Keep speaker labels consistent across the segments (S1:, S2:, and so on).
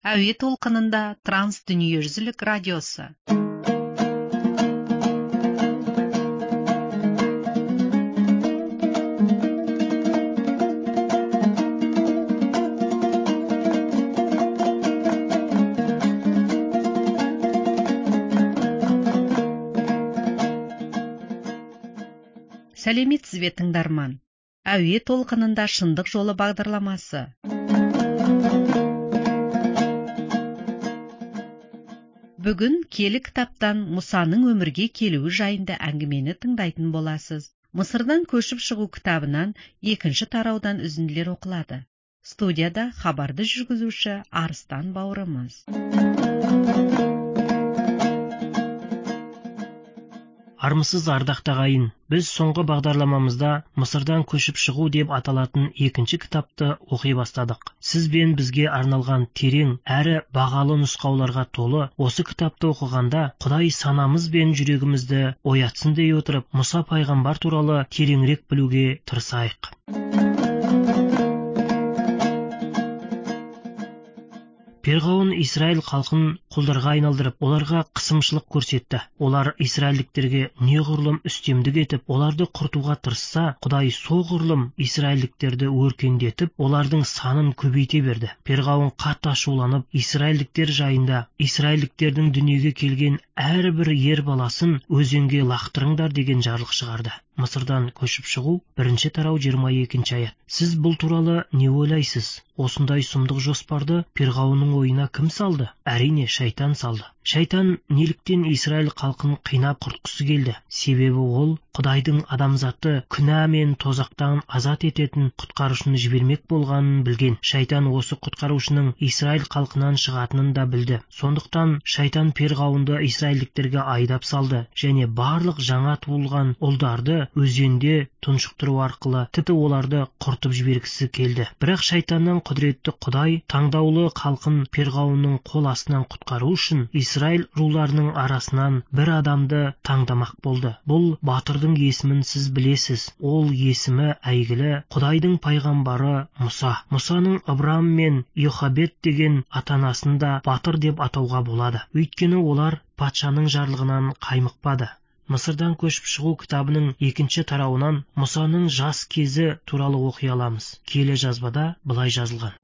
S1: Әуе толқынында транс дүниежүзілік радиосы. Сәлеметсіз бе тыңдарман? Әуе толқынында шындық жолы бағдарламасы. Бүгін киелі кітаптан Мұсаның өмірге келуі жайында әңгімені тыңдайтын боласыз. Мысырдан көшіп шығу кітабынан 2-ші тараудан үзінділер оқылады. Студияда хабарды жүргізуші Арыстан бауырымыз.
S2: Армысыз ардақты ағайын, біз соңғы бағдарламамызда Мысырдан көшіп шығу деп аталатын 2-ші кітапты оқи бастадық. Сіз бен бізге арналған терең әрі бағалы нұсқауларға толы осы кітапты оқығанда Құдай санамыз бен жүрегімізді оятсын дей отырып, Мұса пайғамбар туралы тереңірек білуге тырысайық. Перғауын Израиль халқын құлдарға айналдырып, оларға қысымшылық көрсетті. Олар израильдіктерге неғұрлым үстемдік етіп, оларды құртуға тырысса, Құдай соғұрлым израильдіктерді өркендетіп, олардың санын көбейте берді. Перғауын қатты ашуланып, израильдіктер жайында, израильдіктердің дүниеге келген әрбір ер баласын өзенге лақтырыңдар деген жарлық шығарды. Мысырдан көшіп шығу 1-ші тарау 22-ші аят. Сіз бұл туралы не ойлайсыз? Осындай сұмдық жоспарды Перғауынның ойына кім салды? Әрине, шайтан салды. Шайтан неліктен Израиль халқын қинап құртқысы келді? Себебі ол Құдайдың адамзатты күнә мен тозақтан азат ететін құтқарушыны жібермек болғанын білген. Шайтан осы құтқарушының Израиль халқынан шығатынын да білді. Сондықтан шайтан Перғауынды израильдіктерге айдап салды және барлық жаңа туылған ұлдарды өзенде тұншықтыру арқылы тіпті оларды құртып жібергісі келді. Бірақ шайтаннан құдіретті Құдай таңдаулы халқын Перғауынның қол астынан құтқару үшін Израиль руларының арасынан бір адамды таңдамақ болды. Бұл батырдың есімін сіз білесіз. Ол есімі әйгілі Құдайдың пайғамбары Мұса. Мұсаның Ыбрам мен Йохабед деген атанасын да батыр деп атауға болады. Өйткені олар патшаның жарлығынан қаймықпады. Мысырдан көшіп шығу кітабының 2-ші тарауынан Мұсаның жас кезі туралы оқи аламыз. Киелі жазбада былай жазылған.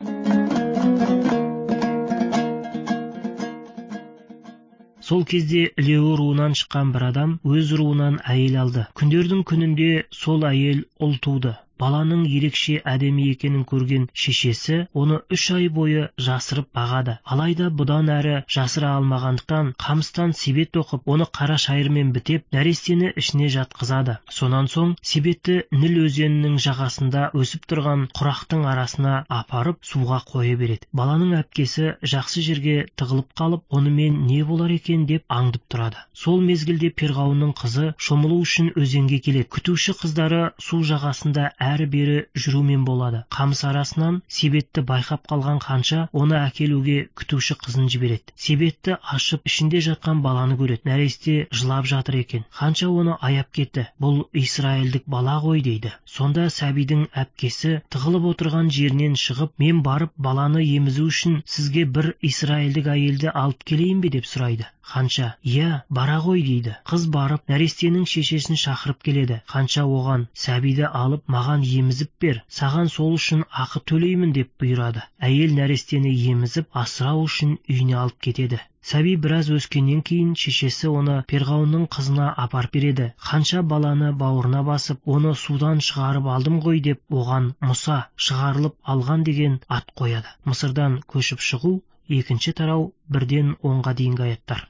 S2: Сол кезде Леу руынан шыққан бір адам өз руынан әйел алды. Күндердің күнінде сол әйел ұл туды. Баланың ерекше әдемі екенін көрген шешесі оны 3 ай бойы жасырып бағады. Алайда бұдан әрі жасыра алмағандықтан қамыстан себет тоқып, оны қара шайырмен бітеп, нәрестені ішіне жатқызады. Сонан соң себетті Ніл өзенінің жағасында өсіп тұрған құрақтың арасына апарып суға қойы береді. Баланың әпкесі жақсы жерге тығылып қалып, онымен не болар екен деп аңдып тұрады. Сол мезгілде Перғауынның қызы шомылу үшін өзенге келеді. Күтуші қыздары су жағасында әрі-бері жүрумен болады. Қамыс арасынан себетті байқап қалған ханша оны әкелуге күтуші қызын жібереді. Себетті ашып, ішінде жатқан баланы көреді. Нәресте жылап жатыр екен. Ханша оны аяп кетті. Бұл израильдік бала ғой дейді. Сонда сәбидің әпкесі тығылып отырған жерінен шығып, мен барып баланы емізу үшін сізге бір израильдік әйелді алып келейін бе деп сұрайды. Ханша, иә, бара ғой дейді. Қыз барып, нәрестенің шешесін шақырып келеді. Ханша оған, сәбиді алып, маған емізіп бер, саған сол үшін ақы төлеймін деп бұйырады. Әйел нәрестені емізіп, асырау үшін үйіне алып кетеді. Сәби біраз өскеннен кейін шешесі оны Перғауынның қызына апарып береді. Ханша баланы бауырына басып, оны судан шығарып алдым ғой деп оған Мұса шығарылып алған деген ат қояды. Мысырдан көшіп шығу 2-ші тарау 1-ден 10-ға дейінгі аяттар.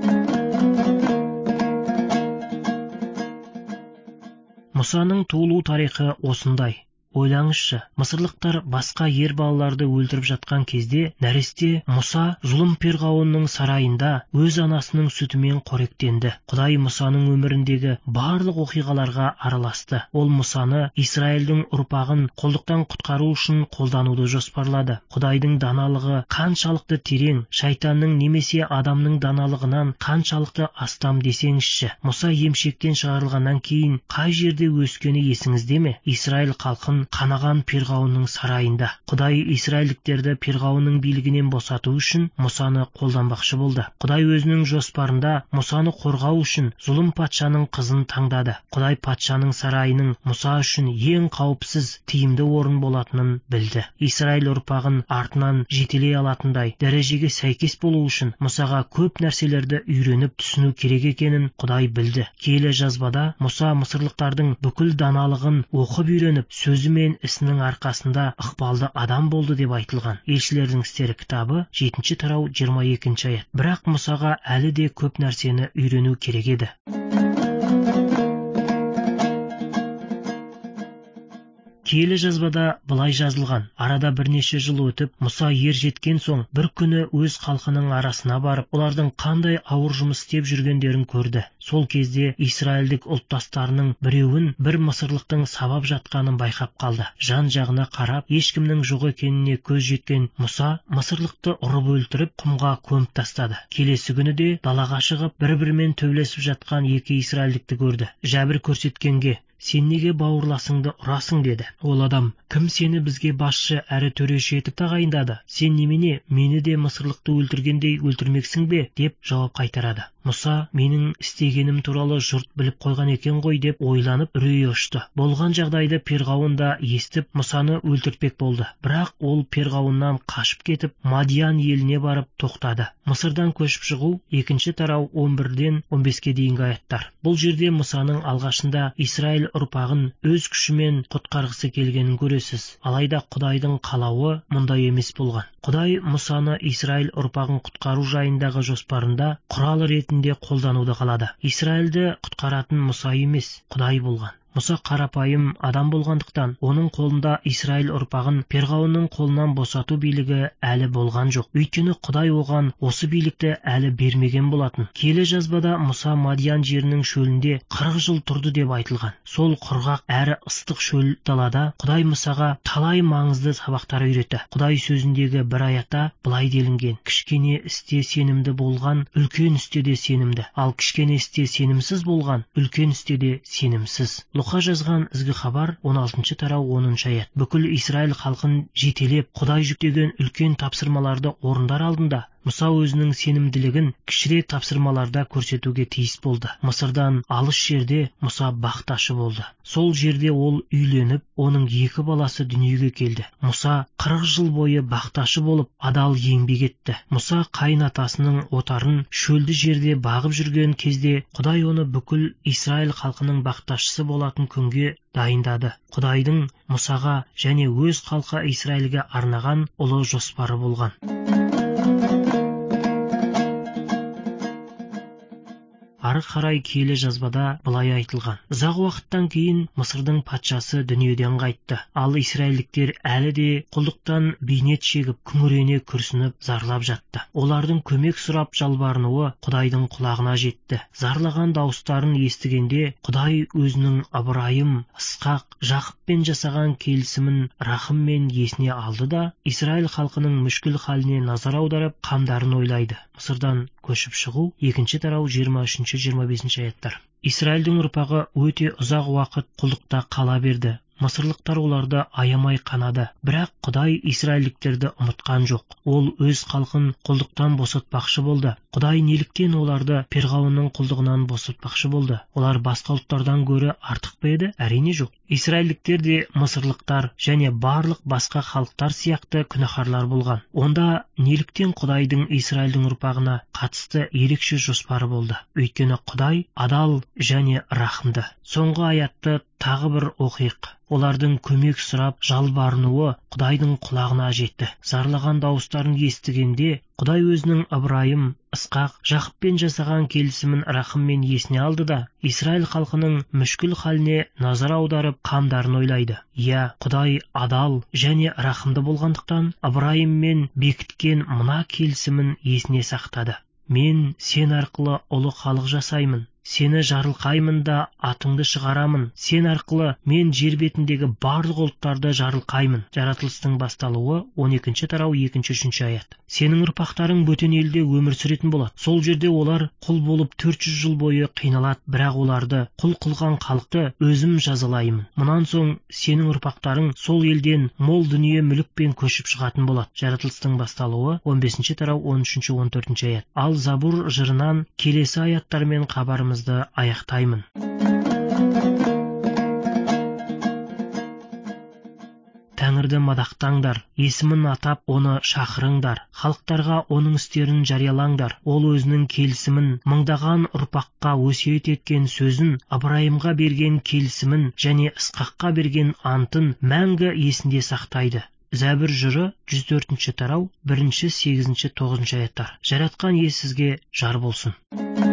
S2: Мұсаның туылу тарихы осындай. Ойлаңызшы, мысырлықтар басқа ер балаларды өлтіріп жатқан кезде нәресте Мұса зұлым Перғауынның сарайында өз анасының сүтімен қоректенді. Құдай Мұсаның өміріндегі барлық оқиғаларға араласты. Ол Мұсаны Израильдің ұрпағын құлдықтан құтқару үшін қолдануды жоспарлады. Құдайдың даналығы қаншалықты терең, шайтанның немесе адамның даналығынан қаншалықты астам десеңізші. Мұса емшектен шығарылғаннан кейін қай жерде өскені есіңізде ме? Израиль халқын қанаған Перғауынның сарайында. Құдай израильдіктерді Перғауынның билігінен босату үшін Мұсаны қолданбақшы болды. Құдай өзінің жоспарында Мұсаны қорғау үшін зұлым патшаның қызын таңдады. Құдай патшаның сарайының Мұса үшін ең қауіпсіз, тиімді орын болатынын білді. Израиль ұрпағын артынан жетелей алатындай дәрежеге сәйкес болу үшін Мұсаға көп нәрселерді үйреніп түсіну керек екенін Құдай білді. Киелі жазбада Мұса мысырлықтардың бүкіл даналығын оқып үйреніп, сөзі мен ісінің арқасында ықпалды адам болды деп айтылған. Елшілердің істері кітабы 7 тарау 22 аят. Бірақ Мұсаға әлі де көп нәрсені үйрену керек еді. Киелі жазбада былай жазылған: арада бірнеше жыл өтіп, Мұса ер жеткен соң бір күні өз халқының арасына барып, олардың қандай ауыр жұмыс істеп жүргендерін көрді. Сол кезде Израильдік ұлттастарының біреуін бір мысырлықтың сабап жатқанын байқап қалды. Жан-жағына қарап, ешкімнің жоқ екеніне көз жеткен Мұса мысырлықты ұрып өлтіріп, құмға көміп тастады. Келесі күні де далаға шығып, бір-бірімен төбелесіп жатқан екі израильдікті көрді. Жәбір көрсеткенге: «Сен неге бауырласыңды ұрасың?» деді. Ол адам: «Кім сені бізге басшы әрі төреші етіп тағайындады? Сен немене мені де мысырлықты өлтіргендей өлтірмексің бе?» деп жауап қайтарады. Мұса: «Менің істегенім туралы жұрт біліп қойған екен ғой» деп ойланып үрейі ұшты. Болған жағдайды Перғауын да естіп, Мұсаны өлтіртпек болды. Бірақ ол Перғауыннан қашып кетіп, Мадиян еліне барып тоқтады. Мысырдан көшіп шығу 2 тарау 11-ден 15-ке дейінгі аяттар. Бұл жерде Мұсаның алғашында Израиль ұрпағын өз күшімен құтқарғысы келгенін көресіз. Алайда Құдайдың қалауы мұндай емес болған. Құдай Мұсаны Израиль ұрпағын құтқару жайындағы жоспарында құрал ретінде қолдануды қалады. Израильді құтқаратын Мұса емес, Құдай болған. Мұса қарапайым адам болғандықтан, оның қолында Израиль ұрпағын Перғауынның қолынан босату билігі әлі болған жоқ. Өйткені Құдай оған осы билікті әлі бермеген болатын. Киелі жазбада Мұса Мадиян жерінің шөлінде 40 жыл тұрды деп айтылған. Сол құрғақ әрі ыстық шөл далада Құдай Мұсаға талай маңызды сабақтар үйретті. Құдай сөзіндегі бір аятта былай делінген: «Кішкене істе сенімді болған, үлкен істе де сенімді, ал кішкене істе сенімсіз болған, үлкен істе де сенімсіз». Луқа жазған ізгі хабар 16 тарау 10 аят. Бүкіл Израиль халқын жетелеп, Құдай жүктеген үлкен тапсырмаларды орындар алдында Мұса өзінің сенімділігін кішірек тапсырмаларда көрсетуге тиіс болды. Мысырдан алыс жерде Мұса бақташы болды. Сол жерде ол үйленіп, оның 2 баласы дүниеге келді. Мұса 40 жыл бойы бақташы болып, адал еңбек етті. Мұса қайын атасының отарын шөлді жерде бағып жүрген кезде Құдай оны бүкіл Израиль халқының бақташысы болатын күнге дайындады. Құдайдың Мұсаға және өз халқы Израильге арнаған ұлы жоспары болған. Ары қарай киелі жазбада былай айтылған: ұзақ уақыттан кейін Мысырдың патшасы дүниеден қайтты. Ал израильдіктер әлі де құлдықтан бейнет шегіп, күңірене күрсініп, зарлап жатты. Олардың көмек сұрап жалбарынуы Құдайдың құлағына жетті. Зарлаған дауыстарын естігенде Құдай өзінің Ыбырайым, Ысқақ, Жақыппен жасаған келісімін рахыммен есіне алды да Израиль халқының мүшкіл халіне назар аударып, қамдарын ойлайды. Мысырдан көшіп шығу 2 тарау 23-25 аяттар. Израильдің ұрпағы өте ұзақ уақыт құлдықта қала берді. Мысырлықтар оларды аямай қанады. Бірақ Құдай израильдіктерді ұмытқан жоқ. Ол өз халқын құлдықтан босатпақшы болды. Құдай неліктен оларды Перғауынның құлдығынан босатпақшы болды? Олар басқа ұлттардан гөрі артық па еді? Әрине жоқ. Израильдіктер де мысырлықтар және барлық басқа халықтар сияқты күнәһарлар болған. Онда неліктен Құдайдың Израильдің ұрпағына қатысты ерекше жоспары болды? Өйткені Құдай адал және рахымды. Соңғы аятты тағы бір оқиық. Олардың көмек сұрап жалбарынуы Құдайдың құлағына жетті. Зарлаған дауыстарын естігенде Құдай өзінің Ыбырайым, Ысқақ, Жақыппен жасаған келісімін рахыммен есіне алды да Израиль халқының мүшкіл халіне назар аударып, қамдарын ойлайды. Иә, Құдай адал және рахымды болғандықтан Ыбырайыммен бекіткен мына келісімін есіне сақтады. Мен сен арқылы ұлы халық жасаймын. сені жарылқаймын да атыңды шығарамын, сен арқылы мен жер бетіндегі барлық ұлттарды жарылқаймын. Жаратылыстың басталуы 12 тарау 2-3 аят. Сенің ұрпақтарың бөтен елде өмір сүретін болады. Сол жерде олар құл болып 400 жыл бойы қиналады, бірақ оларды құл қылған халықты өзім жазалаймын. Мұнан соң сенің ұрпақтарың сол елден мол дүние мүлікпен көшіп шығатын болады. Жаратылыстың басталуы 15 тарау 13-14 аят. Ал Забур жырынан келесі аяттармен хабарымызды аяқтаймын. Тәңірді мадақтаңдар, есімін атап оны шақырыңдар, халықтарға оның істерін жариялаңдар. Ол өзінің келісімін, мыңдаған ұрпаққа өсиет еткен сөзін, Ыбырайымға берген келісімін және Ысқаққа берген антын мәңгі есінде сақтайды. Зәбір жыры 104 тарау 1-8-9 аяттар. Жаратқан Ие сізге жар болсын.